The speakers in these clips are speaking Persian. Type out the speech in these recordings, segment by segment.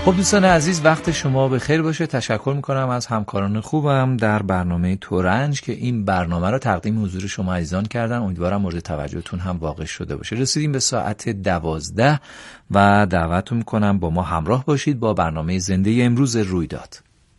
خب دوستان عزیز، وقت شما به خیر باشه. تشکر میکنم از همکاران خوبم در برنامه تورنج که این برنامه رو تقدیم حضور شما عزیزان کردن. امیدوارم مورد توجهتون هم واقع شده باشه. رسیدیم به ساعت 12 و دعوتتون میکنم با ما همراه باشید با برنامه زنده امروز رویداد.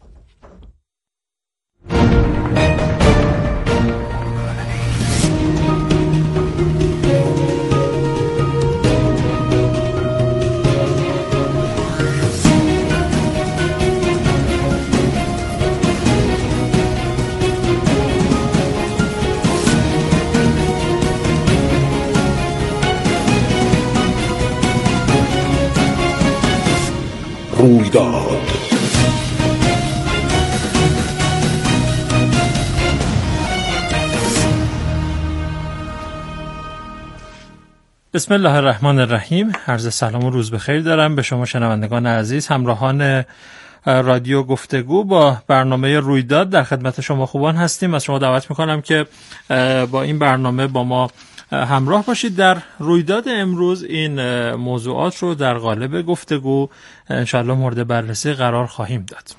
رویداد. بسم الله الرحمن الرحیم. عرض سلام و روز بخیر دارم به شما شنوندگان عزیز، همراهان رادیو گفتگو. با برنامه رویداد در خدمت شما خوبان هستیم. از شما دعوت میکنم که با این برنامه با ما همراه باشید. در رویداد امروز این موضوعات رو در قالب گفتگو انشاءالله مورد بررسی قرار خواهیم داد.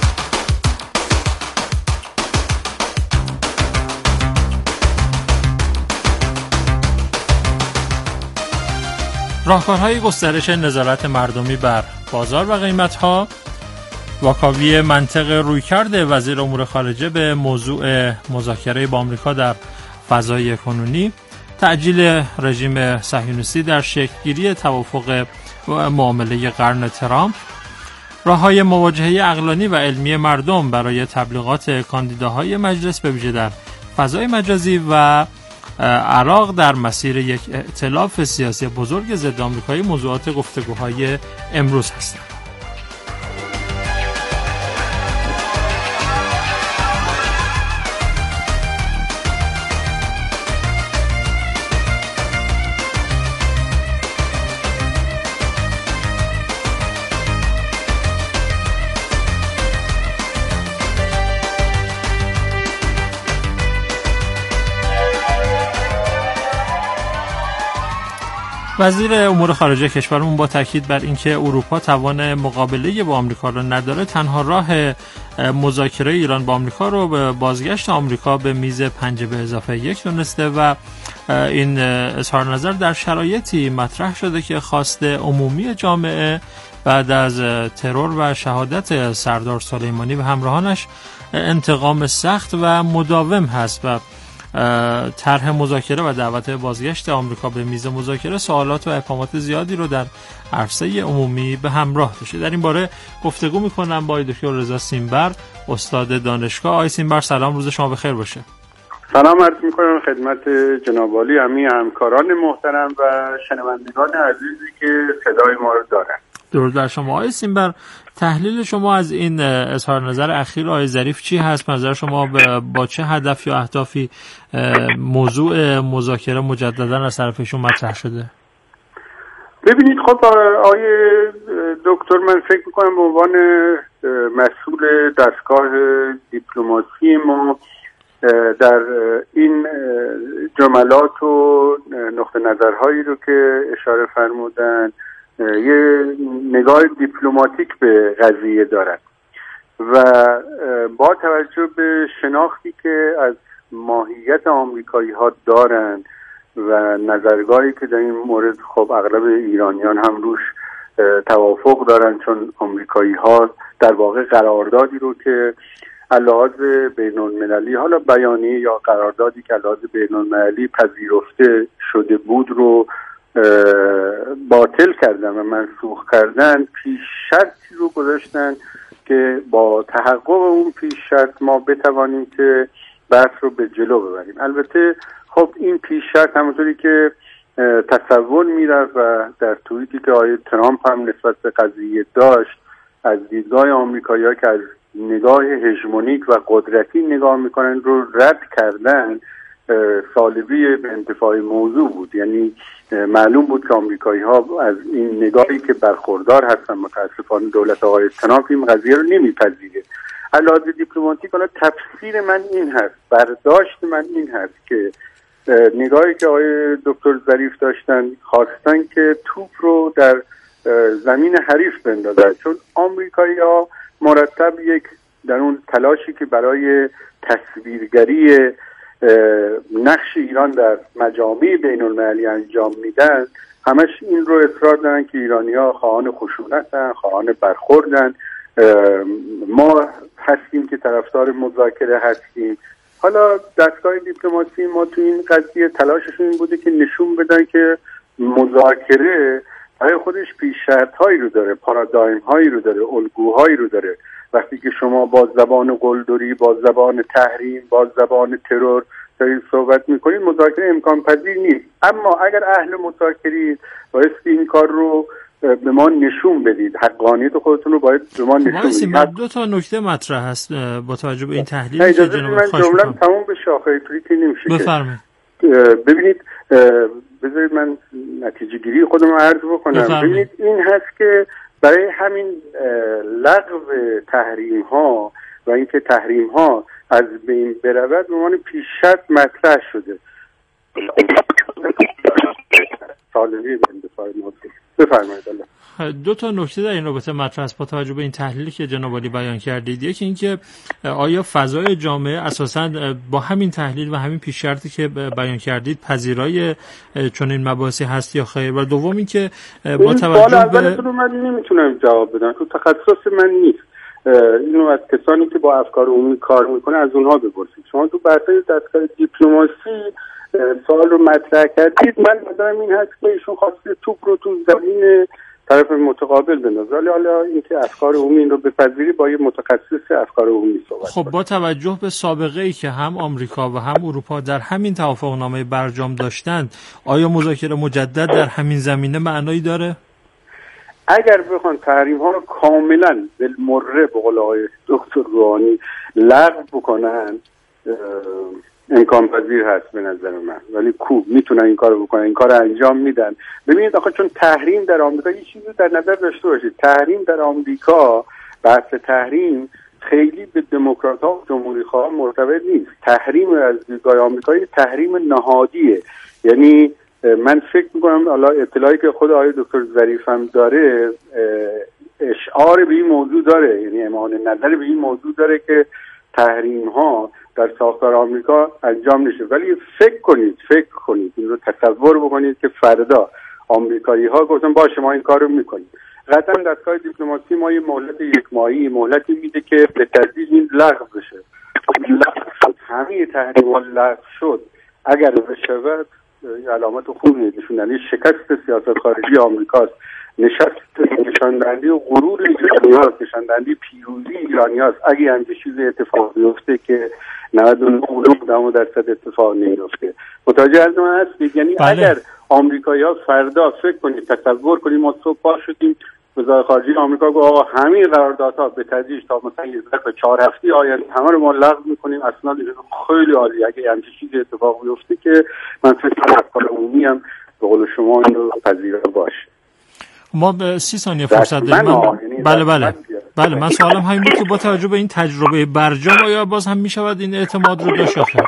راهکارهای گسترش نظارت مردمی بر بازار و قیمت‌ها، واکاوی منطق رویکرد وزیر امور خارجه به موضوع مذاکره با آمریکا در فضای کنونی، تعجیل رژیم صهیونیستی در شکل‌گیری توافق معامله قرن ترامپ، راه‌های مواجهه عقلانی و علمی مردم برای تبلیغات کاندیداهای مجلس به ویژه در فضای مجازی و عراق در مسیر یک ائتلاف سیاسی بزرگ ضد آمریکایی موضوعات گفتگوهای امروز هستند. وزیر امور خارجه کشورمون با تاکید بر اینکه اروپا توان مقابله با آمریکا را نداره، تنها راه مذاکره ایران با آمریکا رو به بازگشت آمریکا به میز 5+1 دونسته و این اظهار نظر در شرایطی مطرح شده که خواست عمومی جامعه بعد از ترور و شهادت سردار سلیمانی و همراهانش انتقام سخت و مداوم هست و طرح مذاکره و دعوت بازگشت آمریکا به میز مذاکره سوالات و ابهامات زیادی رو در عرصه عمومی به همراه داشته. در این باره گفتگو می‌کنم با دکتر رضا سیمبر، استاد دانشگاه. آقای سیمبر سلام، روز شما بخیر باشه. سلام عرض می‌کنم خدمت جناب عالی، همکاران محترم و شنوندگان عزیزی که صدای ما رو دارن. درود بر شما. آقای سیمبر، تحلیل شما از این اظهار نظر اخیر آقای ظریف چی هست؟ نظر شما با چه هدف یا اهدافی موضوع مذاکره مجددا از طرفشون مطرح شده؟ ببینید، خب آقای دکتر، من فکر میکنم به عنوان مسئول دستگاه دیپلماسی ما در این جملات و نقطه نظرهایی رو که اشاره فرمودن یه نگاه دیپلماتیک به قضیه دارد و با توجه به شناختی که از ماهیت آمریکایی ها دارن و نظرگاهی که در این مورد خب اغلب ایرانیان هم روش توافق دارن، چون آمریکایی ها در واقع قراردادی رو که علاوه بین المللی، حالا بیانیه یا قراردادی که علاوه بین المللی پذیرفته شده بود رو باطل کردن و منسوخ کردن، پیش شرطی رو گذاشتن که با تحقق اون پیش شرط ما بتوانیم که بحث رو به جلو ببریم. البته خب این پیش شرط همونطوری که تصور میرفت و در توییتی که آقای ترامپ هم نسبت به قضیه داشت، از دیدگاه آمریکایی‌ها که از نگاه هژمونیک و قدرتی نگاه میکنن رو رد کردن، سالبی به انتفاع موضوع بود. یعنی معلوم بود که آمریکایی‌ها از این نگاهی که برخوردار هستن، متاسفانه دولت آقای ترامپ این قضیه رو نمیپذیره. علاوه دیپلماتیک، حالا تفسیر من این هست، برداشت من این هست که نگاهی که آقای دکتر ظریف داشتن، خواستن که توپ رو در زمین حریف بندازن، چون آمریکایی‌ها مرتب در اون تلاشی که برای تصویرگری نقش ایران در مجامع بین المللی انجام میدن، همش این رو اصرار دارن که ایرانی‌ها خواهان خشونتن، خواهان برخوردن، ما هستیم که طرفدار مذاکره هستیم. حالا دستگاه دیپلماسی ما تو این قضیه تلاششون این بوده که نشون بدن که مذاکره برای خودش پیش شرط‌هایی رو داره، پارادایم-هایی رو داره، الگوهایی رو داره. وقتی که شما با زبان قلدری، با زبان تحریم، با زبان ترور دارید صحبت میکنید، مذاکره امکان پذیر نیست. اما اگر اهل مذاکرید بایستی این کار رو به ما نشون بدید، حقانیت خودتون رو باید به ما نشون بدید. دو تا نکته مطرح هست با توجه به این تحلیلی که جناب خواهش می‌کنم. جمله تموم به شاخه توریتی نمیشه. بفرمایید. ببینید، بذارید من نتیجه گیری خودم رو عرض بکنم. ببینید این هست که برای همین لغو تحریم ها و اینکه تحریم ها از بین برود به عنوان پیش شرط مطرح شده. بفرمایید. دو تا نکته در این رابطه مطرح است با توجه به این تحلیلی که جناب عالی بیان کردید. یکی اینکه آیا فضای جامعه اساساً با همین تحلیل و همین پیش شرطی که بیان کردید پذیرای چنین مباحثی هست یا خیر؟ و دوم اینکه با توجه به من نمیتونم جواب بدم، تو تخصص من نیست. اینو از کسانی که با افکار عمومی کار میکنه از اونها بپرسید. شما تو بحث‌های دستگاه دیپلماسی سوال رو مطرح کردید، من نظرم این هست که ایشون خواسته توپ رو تو زمین طرف متقابل بندازه. حالا اینکه افکار عمومی این رو بپذیری با یه متخصص افکار عمومی صحبت. خب با توجه به سابقه ای که هم آمریکا و هم اروپا در همین توافقنامه برجام داشتند، آیا مذاکره مجدد در همین زمینه معنایی داره؟ اگر بخوان تحریم ها رو کاملا بالمره به قول آقای دکتر روحانی لغو بکنن، امکان پذیر هست به نظر من. ولی میتونن این کارو بکنن، این کارو انجام میدن. ببینید آخه چون تحریم در آمریکا، یه چیزی در نظر داشته باشید، تحریم در آمریکا، بحث تحریم خیلی به دموکرات‌ها و جمهوری‌خواها مرتبط نیست. تحریم از دیدگاه آمریکایی تحریم نهادیه. یعنی من فکر میکنم حالا اطلاعی که خود آقای دکتر ظریف هم داره اشعار به این موضوع داره، یعنی اعمال نظر به این موضوع داره که تحریم ها در ساختار آمریکا انجام نشه. ولی فکر کنید این رو تصور بکنید که فردا آمریکایی ها گفتن باشه ما این کار رو میکنیم، قطعا دستگاه دیپلماسی ما یه مهلت یک ماهی مهلتی میده که به تدریج این لغو بشه. همه تحریم ها لغو شد اگر بشود علامت خوبی نشوندنی شکست سیاست خارجی آمریکاست، نشاندهنده غرور ایرانی‌هاست، نشاندهنده پیروزی ایرانی‌هاست. اگه همچین چیزی اتفاق بیفته که 99.9% اتفاق نمیفته. متوجه از من هستید؟ یعنی اگر آمریکایی‌ها فردا فکر کنید، تصور کنید ما صبح پا شدیم وزارت خارجه آمریکا گفت آقا همین قراردادها به تدریج تا مثلا یه ظرف 4 هفته آینده همه رو ما لغو می‌کنیم، اصلا خیلی عالی. اگه همچین چیزی اتفاق بیفته که من فکر کنم افکار عمومی هم به قول شما اینو پذیرا باشه. ما به 30 ثانیه فرصت داریم. بله من سوالم همین بود که با توجه به این تجربه برجام آیا باز هم میشود این اعتماد رو داشت آخر؟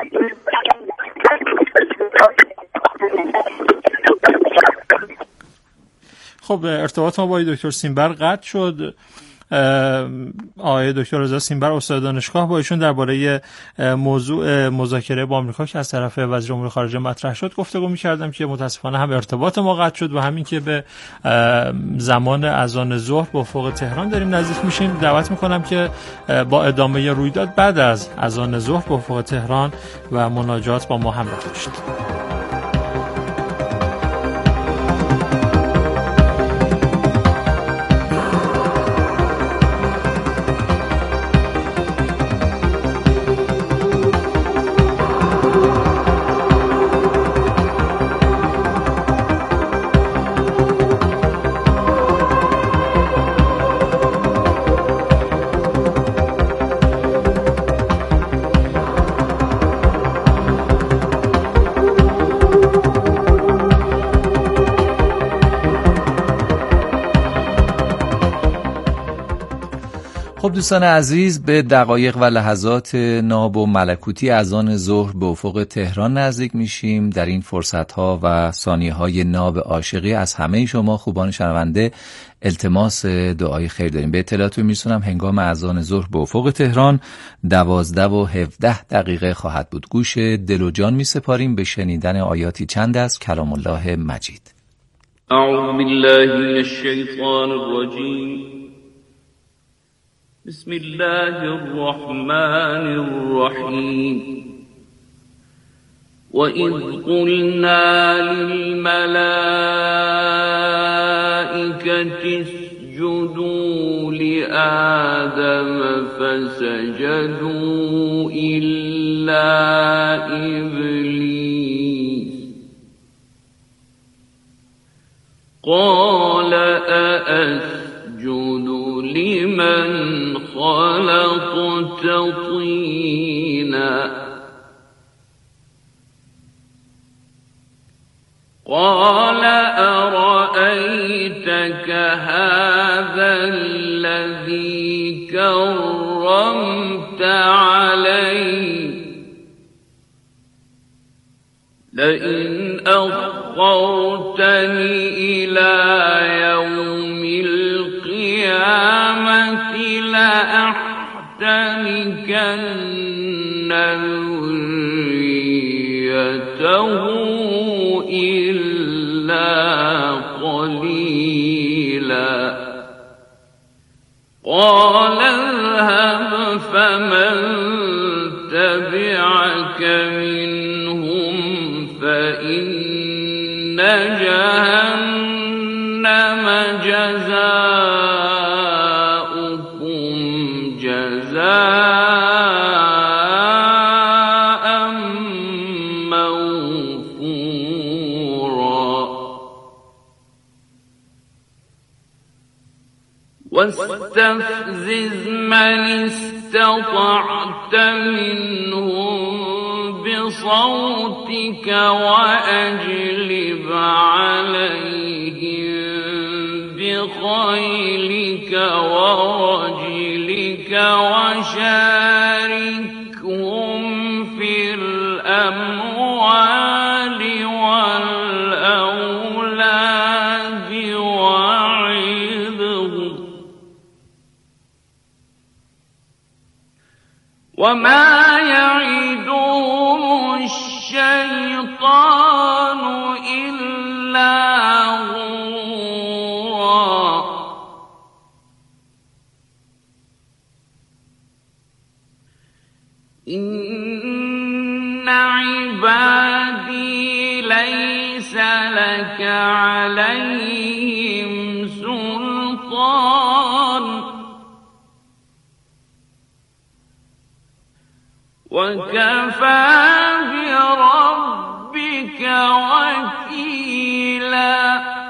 خب ارتباط ما با دکتر سیمبر قطع شد. آقای دکتر رضا سیمبر استاد دانشگاه با ایشون درباره موضوع مذاکره با آمریکا که از طرف وزیر امور خارجه مطرح شد گفتگو می‌کردم که متاسفانه هم ارتباط ما قطع شد و همین که به زمان اذان ظهر به افق تهران داریم نزدیک میشیم، دعوت می‌کنم که با ادامه رویداد بعد از اذان ظهر به افق تهران و مناجات با ما همراه باشید. خب دوستان عزیز، به دقایق و لحظات ناب و ملکوتی اذان ظهر به افق تهران نزدیک میشیم. در این فرصت‌ها و ثانیه‌های ناب عاشقی از همه شما خوبان شنونده التماس دعای خیر داریم. به اطلاعتون میرسونم هنگام اذان ظهر به افق تهران 12:17 خواهد بود. گوش دل و جان میسپاریم به شنیدن آیاتی چند از کلام الله مجید. اعوذ بالله من الشیطان الرجیم. بسم الله الرحمن الرحیم. وَإِذْ قُلْنَا لِلْمَلَائِكَةِ اسْجُدُوا لِآدَمَ فَسَجَدُوا إِلَّا إِبْلِيسَ قَالَ أَأَسْجُدُ لِمَنْ خَلَقْتَ طِينًا قال أرأيتك هذا الذي كرمت علي لئن أخرتني إلى يوم القيامة لأحتنكن ذريته إلا قليلا قال اذهب فمن تبعك منهم فإن جهنم جزاؤكم جزاء موفورا واستفزز من استطعت منهم بصوتك وأجلب عليهم بخيلك ورجلك وشاركهم في الأموال والأولاد وعظهم وما يعدهم الشيطان إلا غرورا إن عبادي ليس لك عليهم سلطان وكفى بربك وكيلا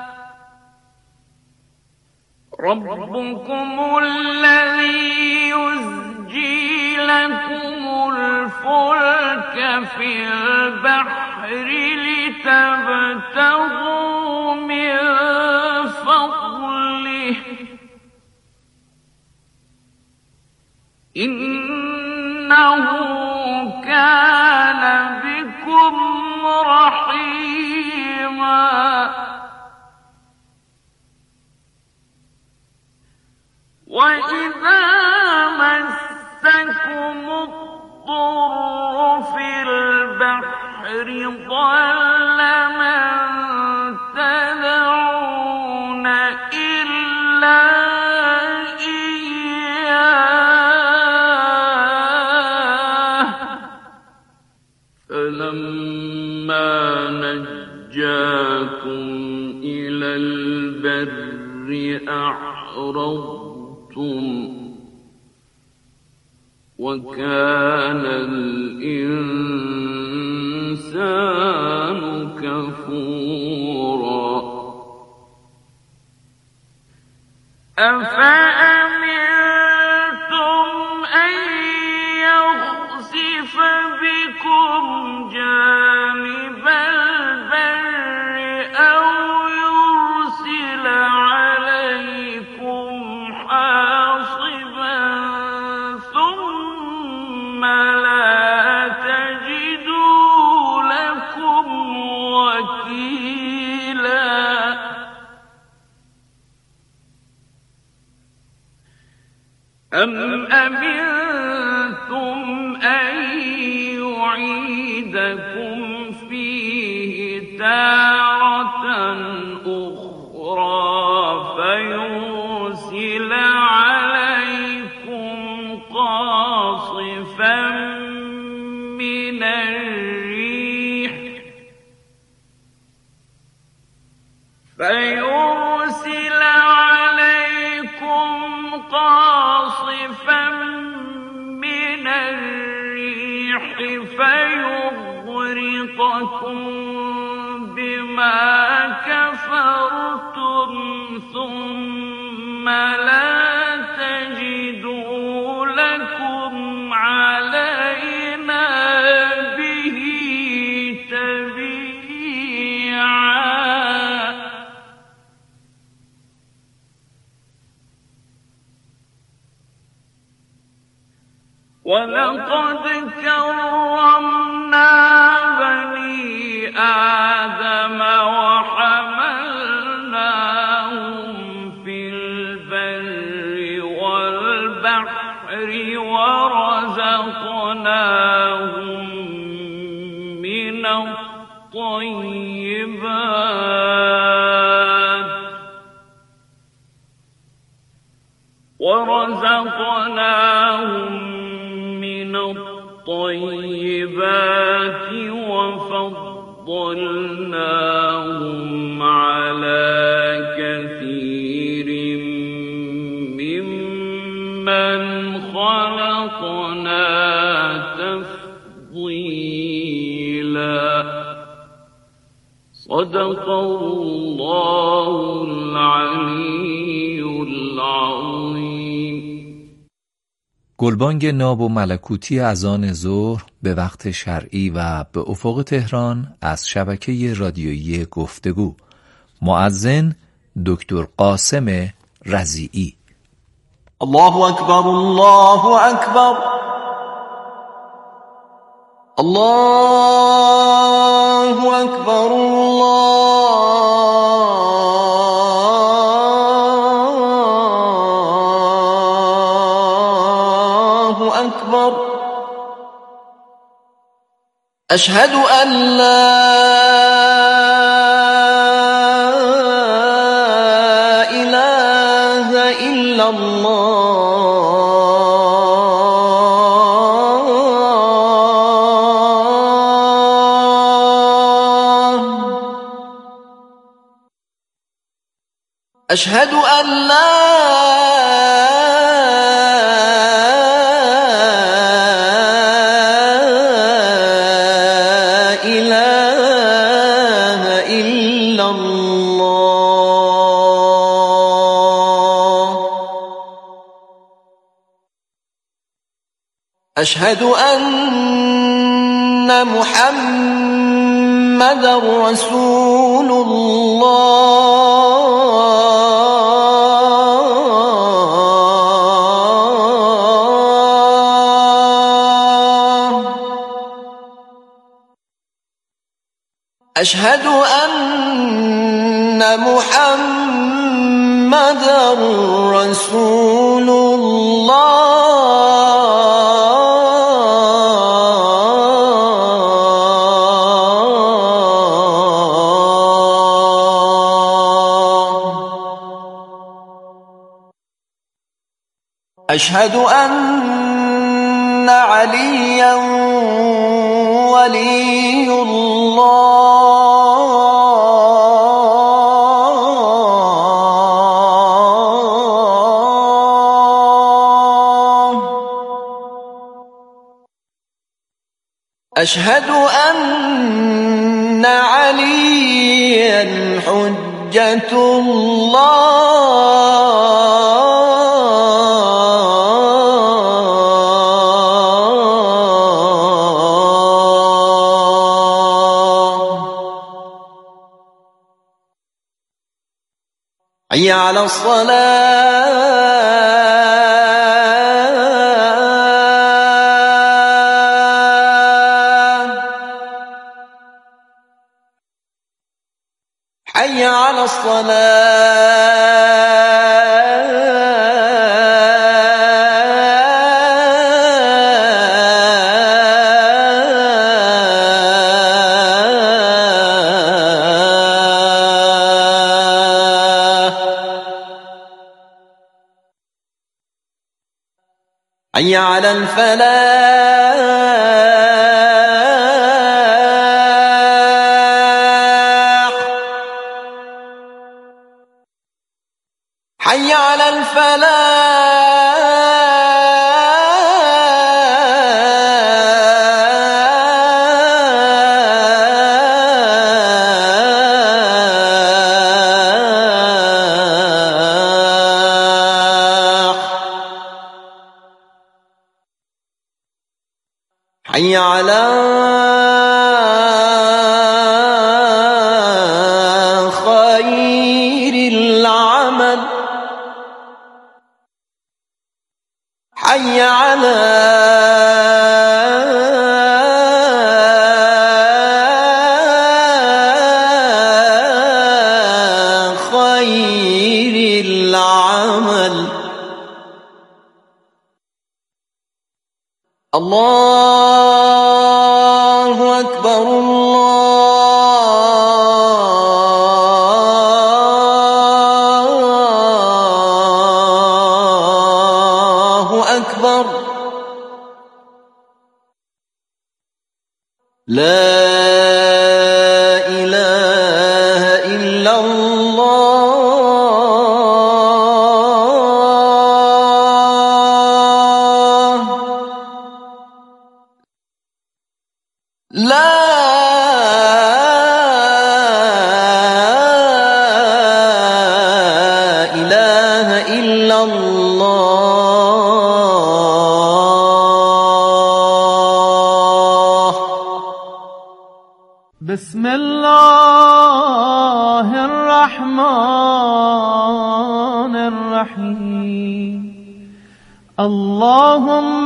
ربكم الذي يزجي لكم الفلك في البحر لتبتغوا من فضله إنه كان بكم رحيما وإذا مسكم الضر في البحر ضل من تدعون إلا إياه فلما نجاكم إلى البر أعرضتم وكان الإنسان كفورا أفأمنتم أن يخسف بكم جانب البر أو يرسل عليكم حاصبا أم أمنتم أن يعيدكم فيه تارة أخرى فيرسل عليكم قاصفا من الريح فيغرقكم بما كفرتم ثم لا تجدوا لكم علينا به تبيعا. ولقد كرمنا بني آدم وحملناهم في البر والبحر ورزقناهم من الطيبات وفضلناهم على كثير ممن خلقنا تفضيلا. صدق الله العلي العظيم. گلبانگ ناب و ملکوتی اذان ظهر به وقت شرعی و به افق تهران از شبکه رادیویی گفتگو. مؤذن دکتر قاسم رضیعی. الله اکبر، الله اکبر، الله اکبر، الله اکبر. اشهد ان لا اله الا الله. اشهد ان لا أشهد أن محمدًا رسول الله. أشهد أن محمدًا رسول الله. أشهد أن عليا ولي الله. أشهد أن عليا حجة الله. حي على الصلاة. حي على الصلاة. حي على الفلاح حي على حي على خير العمل حي على خير العمل الله أكبر الله أكبر لا إله إلا الله لا إله إلا الله بسم الله الرحمن الرحيم اللهم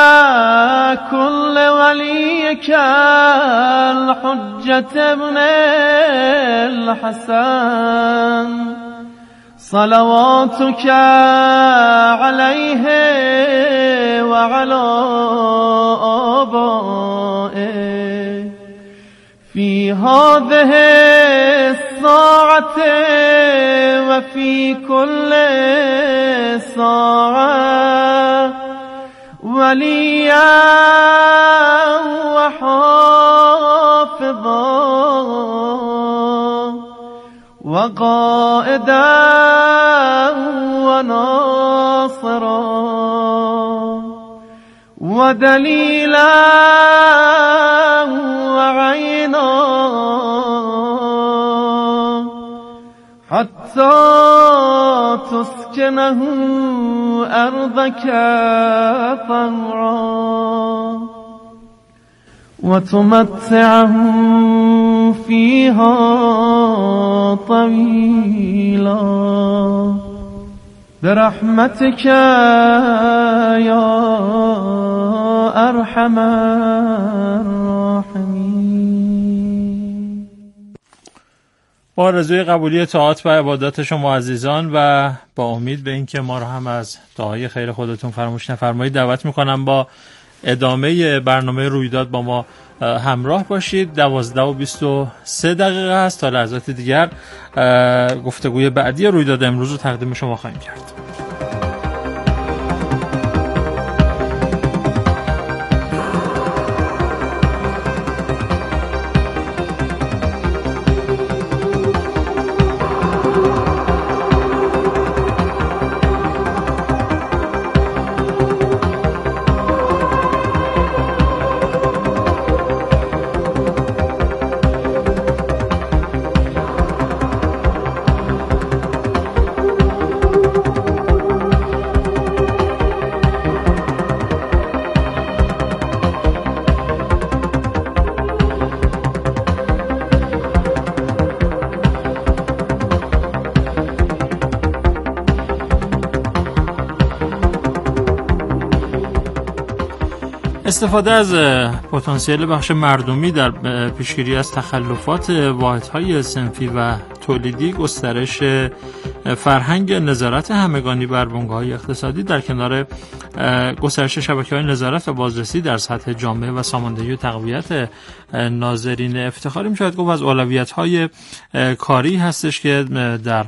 كن لوليك الحجة ابن الحسن صلواتك عليه وعلى آبائه في هذه الساعة وفي كل ساعة وليا وحافظا وقائدا وناصرا ودليلا وعينا حتى تسكنه أرضك طوعا وتمتعه فيها طويلا برحمتك يا أرحم الراحمين. با آرزوی قبولی طاعات و عبادات شما عزیزان و با امید به اینکه ما را هم از دعای خیر خودتون فراموش نفرمایید دعوت میکنم با ادامه برنامه رویداد با ما همراه باشید. 12:23 است. تا لحظات دیگر گفتگوی بعدی رویداد امروز رو تقدیم شما خواهیم کرد. استفاده از پتانسیل بخش مردمی در پیشگیری از تخلفات واحدهای صنفی و تولیدی، گسترش فرهنگ نظارت همگانی بر بنگاه‌های اقتصادی در کنار گسترش شبکه‌های نظارت و بازرسی در سطح جامعه و ساماندهی و تقویت ناظرین افتخاری میشود گفت از اولویت‌های کاری هستش که در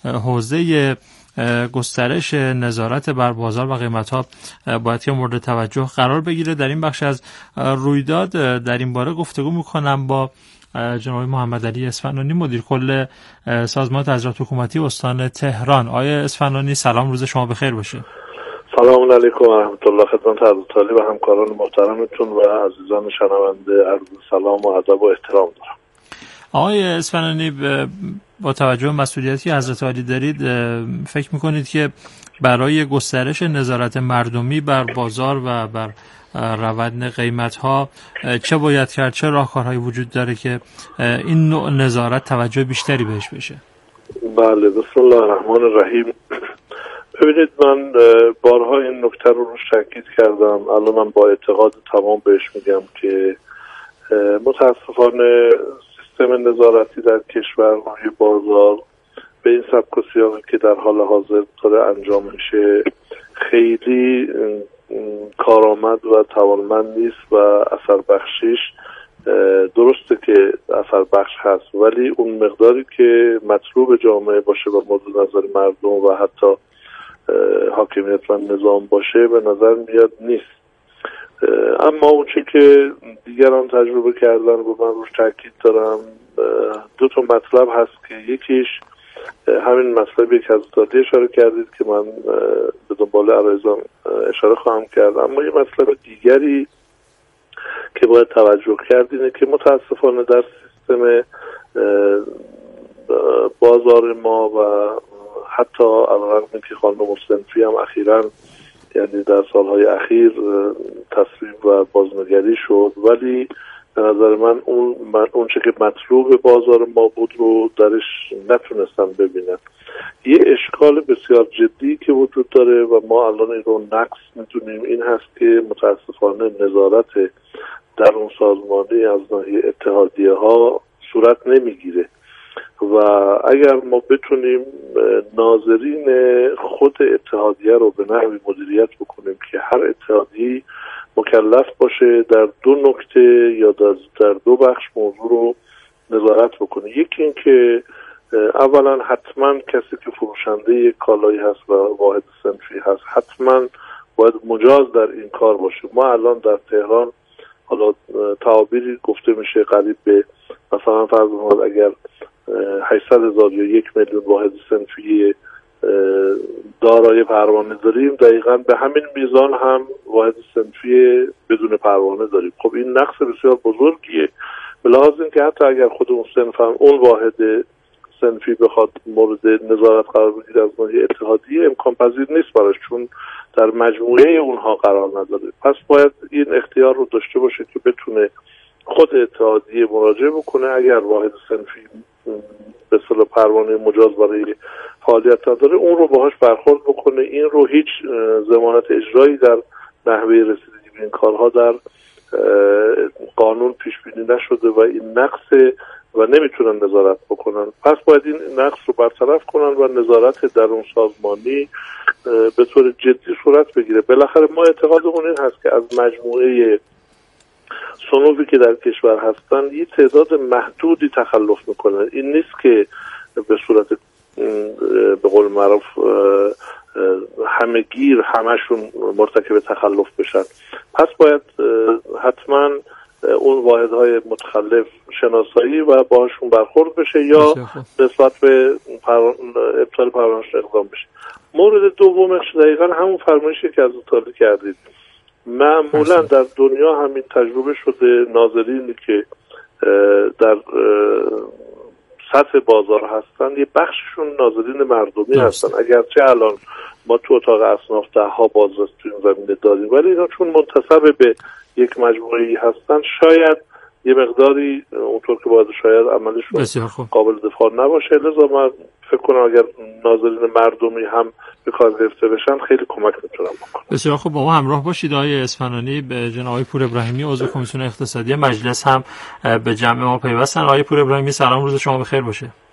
حوزه گسترش نظارت بر بازار و قیمت‌ها باید که مورد توجه قرار بگیره. در این بخش از رویداد در این باره گفتگو می‌کنم با جناب محمد علی اصفهانی، مدیر کل سازمان تظاهرات حکومتی استان تهران. آقای اصفهانی سلام، روز شما بخیر باشه. سلام علیکم و رحمت الله خدمت حضرت عالی و همکاران محترمتون و عزیزان شنونده. عرض سلام و ادب و احترام دارم. آقای اصفهانی، با توجه به مسئولیتی حضرت عالی دارید، فکر میکنید که برای گسترش نظارت مردمی بر بازار و بر روند قیمت‌ها چه باید کرد؟ چه راهکارهایی وجود داره که این نوع نظارت توجه بیشتری بهش بشه؟ بله، بسم الله الرحمن الرحیم. ببینید، من بارها این نکته رو روش تاکید کردم، الان من با اعتقاد تمام بهش میگم که متاسفانه سیستم نظارتی در کشور روی بازار به این سبک و سیاقی که در حال حاضر داره انجام میشه خیلی کارآمد و توانمند نیست و اثر بخشیش درسته که اثر بخش هست، ولی اون مقداری که مطلوب جامعه باشه و مورد نظر مردم و حتی حاکمیت و نظام باشه به نظر میاد نیست. اما اون چی که دیگران تجربه کردن و من روش تاکید دارم، دو تا مطلب هست که یکیش همین مطلبی که از داده اشاره کردید که من به دنبال عرایزم اشاره خواهم کرد، اما یه مطلب دیگری که باید توجه کرد اینه که متاسفانه در سیستم بازار ما و حتی علیرغم اینکه خانم صنفی هم اخیراً، یعنی در سالهای اخیر تصویب و بازنگری شد، ولی به نظر من اون چه که مطلوب بازار ما بود رو درش نتونستم ببینم. یه اشکال بسیار جدی که وجود داره و ما الان این رو نقص میدونیم این هست که متاسفانه نظارت در اون سازمانی از ناحیه اتحادیه ها صورت نمیگیره و اگر ما بتونیم ناظرین خود اتحادیه رو به نحوی مدیریت بکنیم که هر اتحادیه مکلف باشه در دو نکته یا در دو بخش موضوع رو نظارت بکنه. یکی این که اولا حتما کسی که فروشنده یک کالایی هست و واحد صنفی هست حتما باید مجاز در این کار باشه. ما الان در تهران حالا تعابیری گفته میشه قریب به مثلا فرض کنید اگر 800,000 یا 1 میلیون واحد صنفی دارای پروانه داریم، دقیقاً به همین میزان هم واحد صنفی بدون پروانه داریم. خب این نقص بسیار بزرگیه، به لحاظ اینکه حتی اگر خود اون صنف هم اون واحد صنفی بخواد مورد نظارت قرار بگیره از ناحیه اتحادیه امکان پذیر نیست براش، چون در مجموعه اونها قرار نداره. پس باید این اختیار رو داشته باشه که بتونه خود اتحادیه مراجعه بکنه اگر واحد صنفی به اصطلاح پروانه مجاز برای فعالیت نداره اون رو باهاش برخورد بکنه. این رو هیچ ضمانت اجرایی در نحوه رسیدگی به این کارها در قانون پیش بینی نشده و این نقص و نمیتونن نظارت بکنن. پس باید این نقص رو برطرف کنن و نظارت در اون سازمانی به طور جدی صورت بگیره. بالاخره ما اعتقادمون این هست که از مجموعه صنوفی که در کشور هستن یه تعداد محدودی تخلف میکنن. این نیست که به صورت به قول معروف همگیر همشون مرتکب تخلف بشن. پس باید حتما اون واحدهای متخلف شناسایی و باهاشون برخورد بشه یا نسبت به ابطال پروانه‌اش اقدام بشه. مورد دومش دقیقا همون فرمایشی که از طالب کردید. معمولا در دنیا همین تجربه شده، ناظرینی که در سطح بازار هستن یه بخششون ناظرین مردمی هستن، اگرچه الان ما تو اتاق اصناف 10 بازرس تو این زمینه داریم، ولی اینا چون منتسب به یک مجموعه‌ای هستن شاید یه مقداری اونطور که باید شاید عملشون قابل دفاع نباشه. لذا من فکر کنم اگر ناظرین مردمی هم به کار گرفته بشن خیلی کمک میتونن بکنن. بسیار خوب، با ما همراه باشید. آقای اصفهانی، به جناب پور ابراهیمی عضو کمیسیون اقتصادی مجلس هم به جمع ما پیوستن. آقای پور ابراهیمی سلام، روز شما بخیر باشه.